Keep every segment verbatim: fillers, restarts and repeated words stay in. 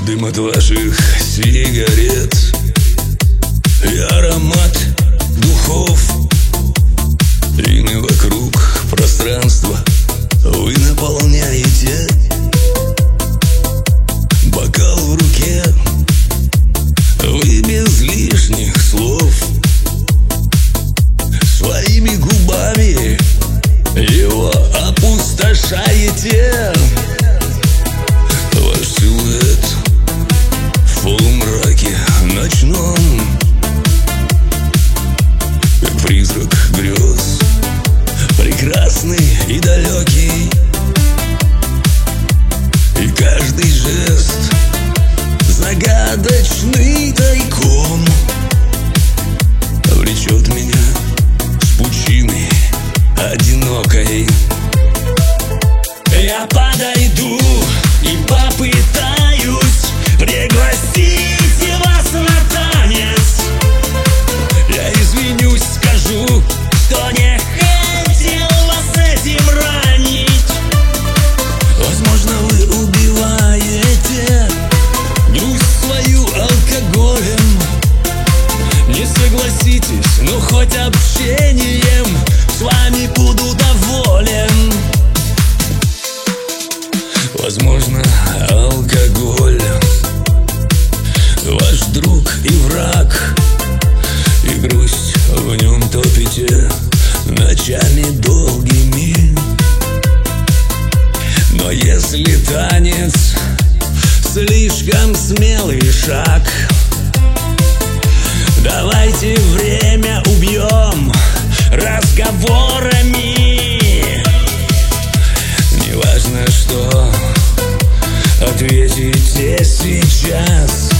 Дым от ваших сигарет и аромат духов. Длины вокруг пространства вы наполняете. Бокал в руке, вы без лишних слов своими губами его опустошаете. Ваш силуэт в полумраке ночном, как призрак грез, прекрасный и далекий. И каждый жест загадочный тайком влечет меня с пучины одинокой. Я подойду и попытаюсь пригласить вас на танец. Я извинюсь, скажу, что не хотел вас этим ранить. Возможно, вы убиваете грусть свою алкоголем. Не согласитесь, но хоть общением с вами буду доволен. Возможно, алкоголь ваш друг и враг, и грусть в нем топите ночами долгими. Но если танец слишком смелый шаг, давайте время убьем разговорами. Неважно, что ответите сейчас,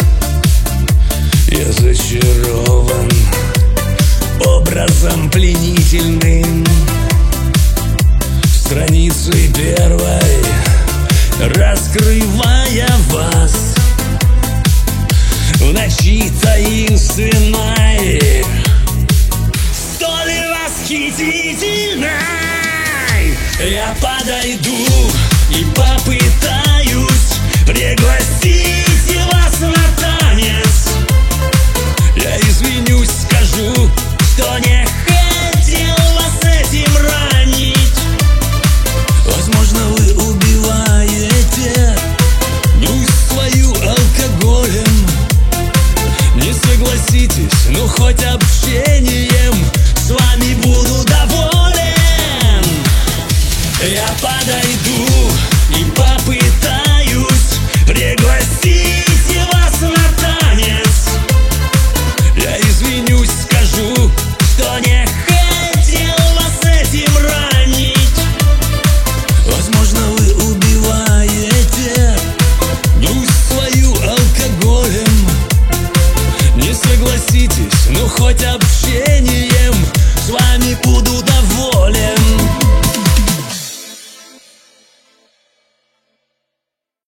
я зачарован образом пленительным. Страницей первой, раскрывая вас в ночи таинственной, столь восхитительной, я подойду и попытаюсь пригласить вас на танец. Я извинюсь, скажу, что не хотел вас этим ранить. Возможно, вы убиваете грусть свою алкоголем. Не согласитесь, но хоть общением с вами буду доволен. Я подойду и попытаюсь пригласить вас на танец. Я извинюсь, скажу, что не хотел вас этим ранить. Возможно, вы убиваете грусть свою алкоголем. Не согласитесь, но хоть общение